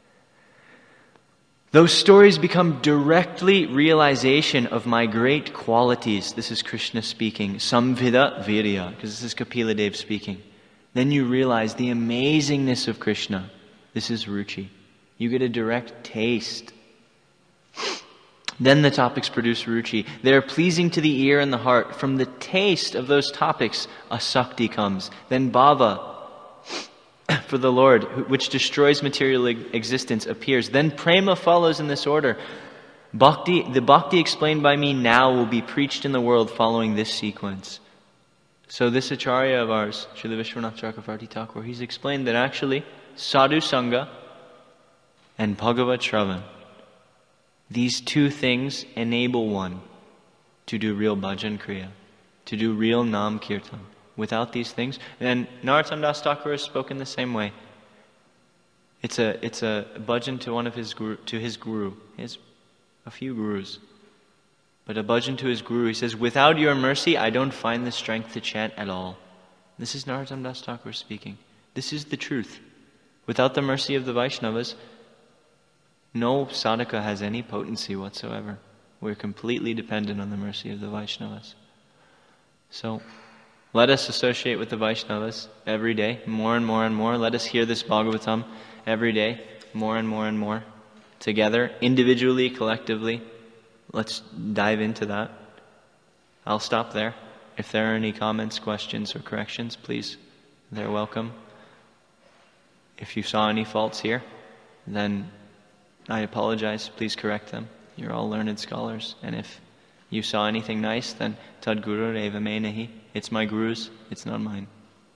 Those stories become directly realization of my great qualities. This is Krishna speaking. Samvida virya, because this is Kapila Dev speaking. Then you realize the amazingness of Krishna. This is ruchi. You get a direct taste. Then the topics produce ruchi. They are pleasing to the ear and the heart. From the taste of those topics, asakti comes. Then bhava, for the Lord, which destroys material existence, appears. Then prema follows in this order. The bhakti explained by me now will be preached in the world following this sequence. So this Acharya of ours, Srila Vishwanath Chakravarti Thakur, he's explained that actually Sadhu Sangha and Bhagavat Shravan, these two things enable one to do real bhajan kriya, to do real nam kirtan. Without these things, and Narottam Das Thakur has spoken the same way. It's a bhajan to his guru. He has a few gurus, but a bhajan to his guru. He says, "Without your mercy, I don't find the strength to chant at all." This is Narottam Das Thakur speaking. This is the truth. Without the mercy of the Vaishnavas, no sadhaka has any potency whatsoever. We're completely dependent on the mercy of the Vaishnavas. So, let us associate with the Vaishnavas every day, more and more and more. Let us hear this Bhagavatam every day, more and more and more. Together, individually, collectively. Let's dive into that. I'll stop there. If there are any comments, questions, or corrections, please, they're welcome. If you saw any faults here, then I apologize. Please correct them. You're all learned scholars. And if you saw anything nice, then Tad Guru Reva Me Nahi. It's my guru's, it's not mine.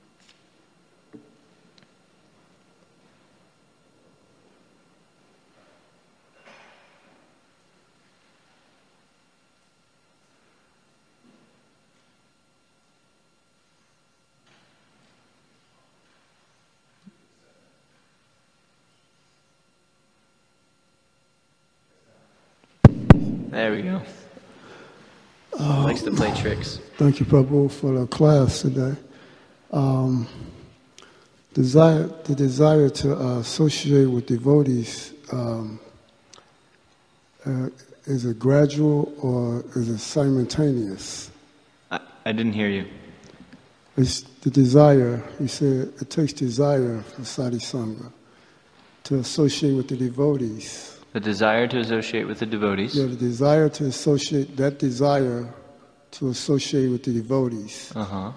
There we go. Likes to play tricks. Thank you, Prabhu, for the class today. The desire to associate with devotees, is it gradual or is it simultaneous? I didn't hear you. It's the desire. He said it takes desire for Sadhu Sangha to associate with the devotees. The desire to associate with the devotees. Yeah, the desire to associate, that desire to associate with the devotees.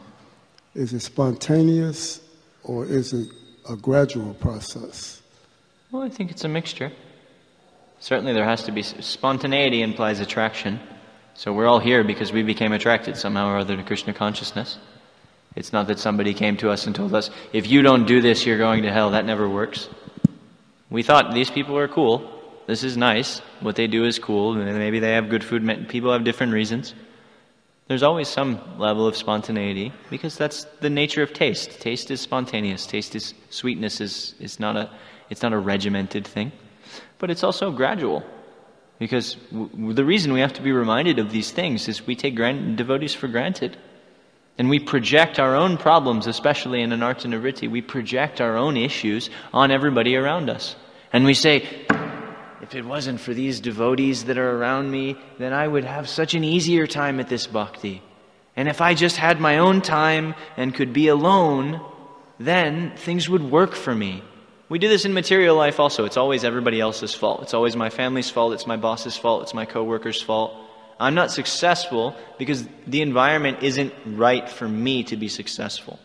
Is it spontaneous or is it a gradual process? Well, I think it's a mixture. Certainly there has to be, spontaneity implies attraction. So we're all here because we became attracted somehow or other to Krishna consciousness. It's not that somebody came to us and told us, if you don't do this, you're going to hell. That never works. We thought these people are cool. This is nice. What they do is cool. Maybe they have good food. People have different reasons. There's always some level of spontaneity because that's the nature of taste. Taste is spontaneous. Taste is sweetness. It's not a regimented thing, but it's also gradual. Because the reason we have to be reminded of these things is we take devotees for granted, and we project our own problems, especially in an arts and vritti. We project our own issues on everybody around us, and we say, if it wasn't for these devotees that are around me, then I would have such an easier time at this bhakti. And if I just had my own time and could be alone, then things would work for me. We do this in material life also. It's always everybody else's fault. It's always my family's fault. It's my boss's fault. It's my coworker's fault. I'm not successful because the environment isn't right for me to be successful.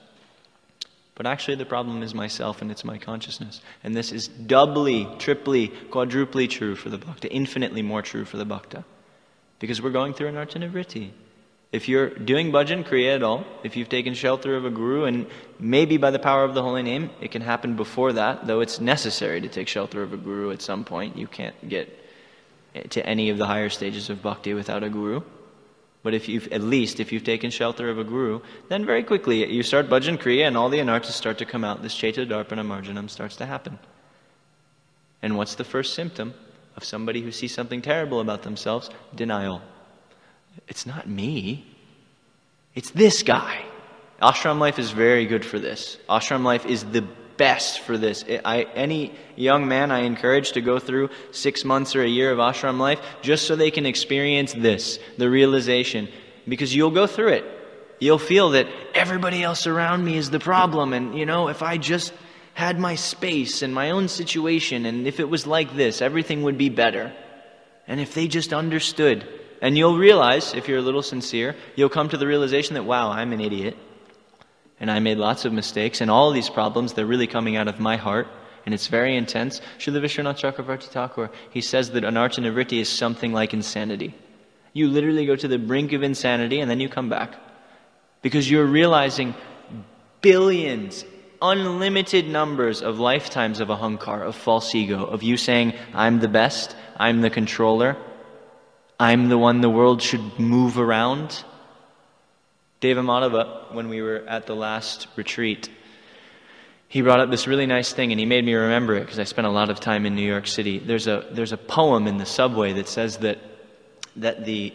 But actually the problem is myself and it's my consciousness. And this is doubly, triply, quadruply true for the bhakta, infinitely more true for the bhakta. Because we're going through an arta nivritti. If you're doing bhajan kriya at all, if you've taken shelter of a guru, and maybe by the power of the holy name, it can happen before that, though it's necessary to take shelter of a guru at some point. You can't get to any of the higher stages of bhakti without a guru. But if you've taken shelter of a guru, then very quickly you start Bhajan Kriya and all the anarthas start to come out. This Chaita Darpana Marjanam starts to happen. And what's the first symptom of somebody who sees something terrible about themselves? Denial. It's not me. It's this guy. Ashram life is very good for this. Ashram life is the best for this. Any young man I encourage to go through 6 months or a year of ashram life just so they can experience this, the realization. Because you'll go through it. You'll feel that everybody else around me is the problem. And, if I just had my space and my own situation, and if it was like this, everything would be better. And if they just understood. And you'll realize, if you're a little sincere, you'll come to the realization that, wow, I'm an idiot. And I made lots of mistakes, and all of these problems, they're really coming out of my heart, and it's very intense. Srila Vishwanath Chakravarti Thakur, he says that anartha nivritti is something like insanity. You literally go to the brink of insanity, and then you come back. Because you're realizing billions, unlimited numbers of lifetimes of ahankar, of false ego, of you saying, I'm the best, I'm the controller, I'm the one the world should move around. Deva Madhava, when we were at the last retreat, he brought up this really nice thing, and he made me remember it because I spent a lot of time in New York City. There's a poem in the subway that says that the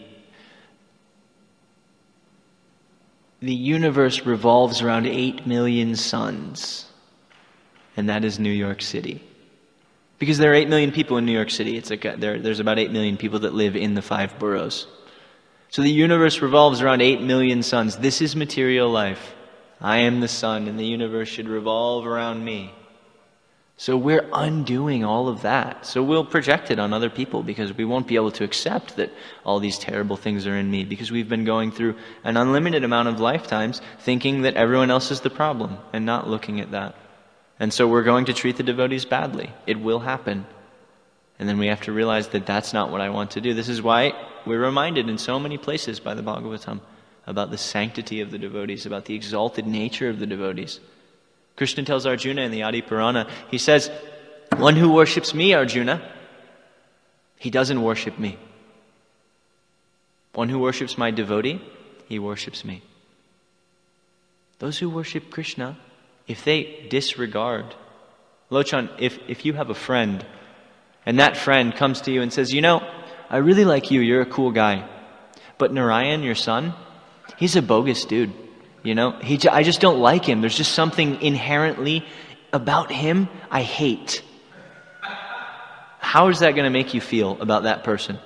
universe revolves around 8 million suns, and that is New York City. Because there are 8 million people in New York City. It's there's about 8 million people that live in the 5 boroughs. So the universe revolves around 8 million suns. This is material life. I am the sun, and the universe should revolve around me. So we're undoing all of that. So we'll project it on other people because we won't be able to accept that all these terrible things are in me because we've been going through an unlimited amount of lifetimes thinking that everyone else is the problem and not looking at that. And so we're going to treat the devotees badly. It will happen. And then we have to realize that that's not what I want to do. This is why we're reminded in so many places by the Bhagavatam about the sanctity of the devotees, about the exalted nature of the devotees. Krishna tells Arjuna in the Adi Purana, he says, one who worships me, Arjuna, he doesn't worship me. One who worships my devotee, he worships me. Those who worship Krishna, if they disregard, Lochan, if you have a friend, and that friend comes to you and says, I really like you, you're a cool guy. But Narayan, your son, he's a bogus dude. I just don't like him. There's just something inherently about him I hate. How is that going to make you feel about that person?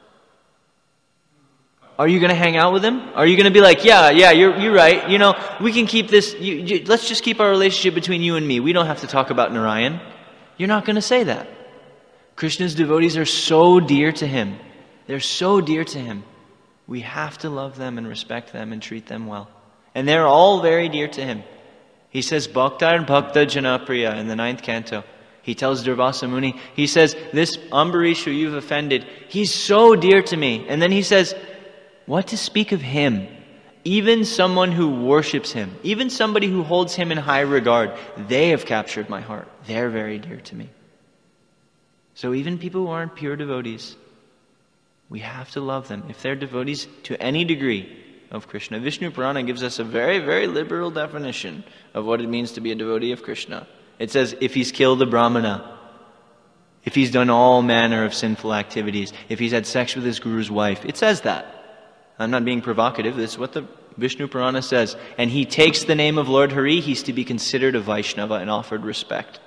Are you going to hang out with him? Are you going to be like, yeah, you're right. We can keep this, let's just keep our relationship between you and me. We don't have to talk about Narayan. You're not going to say that. Krishna's devotees are so dear to him. They're so dear to him. We have to love them and respect them and treat them well. And they're all very dear to him. He says, Bhaktar Bhakta Janapriya in the 9th canto. He tells Durvasa Muni, he says, this Ambarish who you've offended, he's so dear to me. And then he says, what to speak of him? Even someone who worships him, even somebody who holds him in high regard, they have captured my heart. They're very dear to me. So even people who aren't pure devotees, we have to love them. If they're devotees to any degree of Krishna. Vishnu Purana gives us a very, very liberal definition of what it means to be a devotee of Krishna. It says, if he's killed a brahmana, if he's done all manner of sinful activities, if he's had sex with his guru's wife, it says that. I'm not being provocative, this is what the Vishnu Purana says. And he takes the name of Lord Hari, he's to be considered a Vaishnava and offered respect.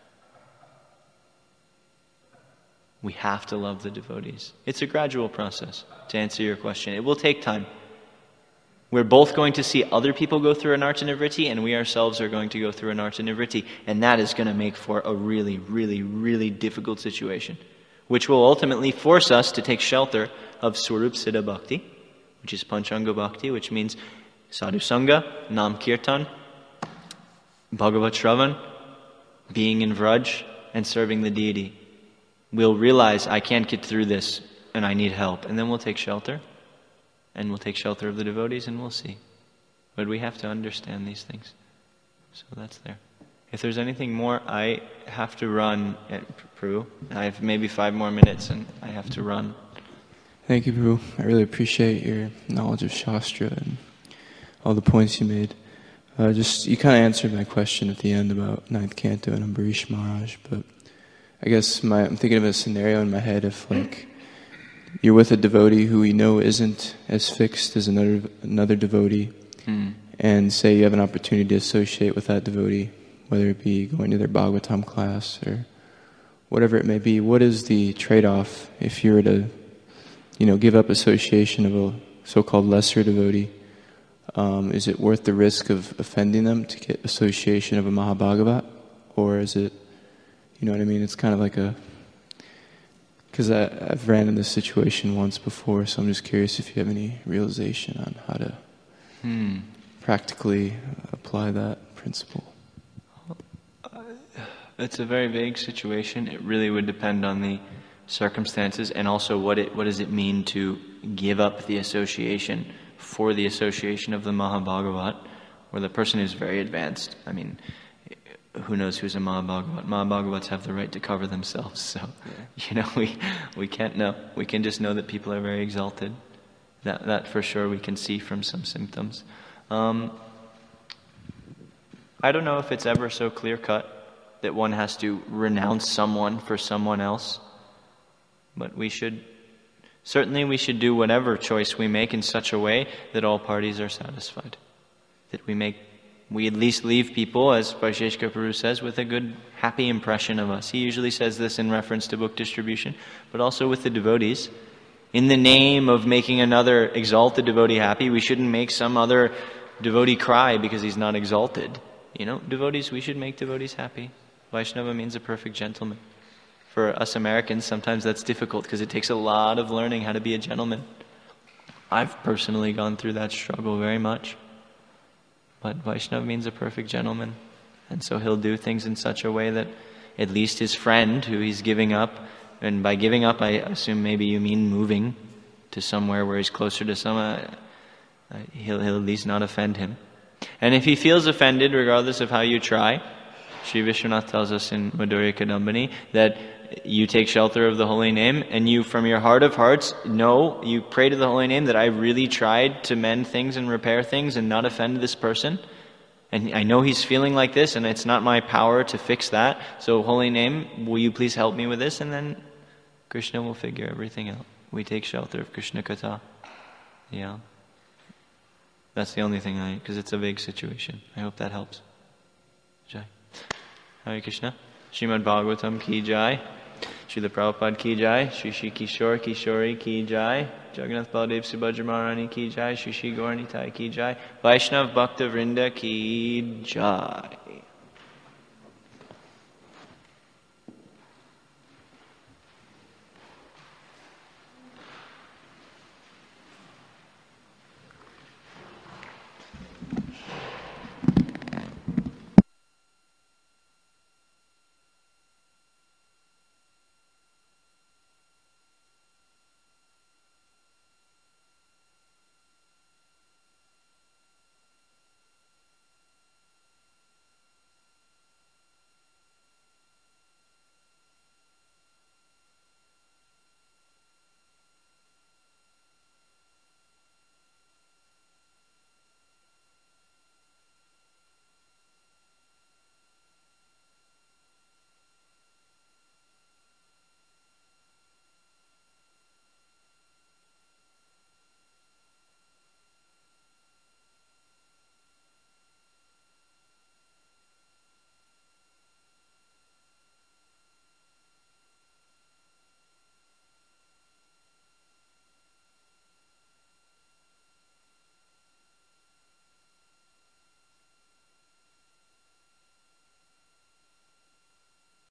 We have to love the devotees. It's a gradual process, to answer your question. It will take time. We're both going to see other people go through anartha nivritti, and we ourselves are going to go through anartha nivritti, and that is going to make for a really, really, really difficult situation, which will ultimately force us to take shelter of Swarup Siddha Bhakti, which is Panchanga Bhakti, which means Sadhu Sangha, Nam Kirtan, Bhagavat Shravan, being in Vraj, and serving the deity. We'll realize I can't get through this and I need help. And then we'll take shelter. And we'll take shelter of the devotees and we'll see. But we have to understand these things. So that's there. If there's anything more, I have to run at Prabhu. I have maybe 5 more minutes and I have to run. Thank you, Prabhu. I really appreciate your knowledge of Shastra and all the points you made. You kind of answered my question at the end about Ninth Canto and Ambarish Maharaj, but I guess I'm thinking of a scenario in my head if, like, you're with a devotee who we know isn't as fixed as another devotee, and say you have an opportunity to associate with that devotee, whether it be going to their Bhagavatam class or whatever it may be. What is the trade-off if you were to, give up association of a so-called lesser devotee? Is it worth the risk of offending them to get association of a Mahabhagavat? Or is it, you know what I mean? It's kind of like because I've ran in this situation once before, so I'm just curious if you have any realization on how to practically apply that principle. It's a very vague situation. It really would depend on the circumstances and also what does it mean to give up the association for the association of the Mahabhagavat, or the person who's very advanced. I mean, who knows who's a Mahabhagavat? Mahabhagavats have the right to cover themselves, so we can't know. We can just know that people are very exalted. That for sure we can see from some symptoms. I don't know if it's ever so clear-cut that one has to renounce someone for someone else, but we should do whatever choice we make in such a way that all parties are satisfied. That we at least leave people, as Vaisheshika Prabhu says, with a good, happy impression of us. He usually says this in reference to book distribution, but also with the devotees. In the name of making another exalted devotee happy, we shouldn't make some other devotee cry because he's not exalted. Devotees, we should make devotees happy. Vaishnava means a perfect gentleman. For us Americans, sometimes that's difficult because it takes a lot of learning how to be a gentleman. I've personally gone through that struggle very much. But Vaishnava means a perfect gentleman. And so he'll do things in such a way that at least his friend, who he's giving up, and by giving up I assume maybe you mean moving to somewhere where he's closer to someone, he'll at least not offend him. And if he feels offended, regardless of how you try, Sri Vishwanath tells us in Madhurya Kadambini that you take shelter of the holy name and you, from your heart of hearts, you pray to the holy name that I really tried to mend things and repair things and not offend this person. And I know he's feeling like this and it's not my power to fix that. So holy name, will you please help me with this? And then Krishna will figure everything out. We take shelter of Krishna Katha. Yeah. That's the only thing because it's a vague situation. I hope that helps. Jai. Hare Krishna. Srimad Bhagavatam ki jai. Srila Prabhupada ki jai. Shri Shri Kishore Kishori ki jai. Jagannath Baladev Subhadra Maharani ki jai. Shri Shri Gaura Nitai ki jai. Vaishnav Bhakta Vrinda ki jai.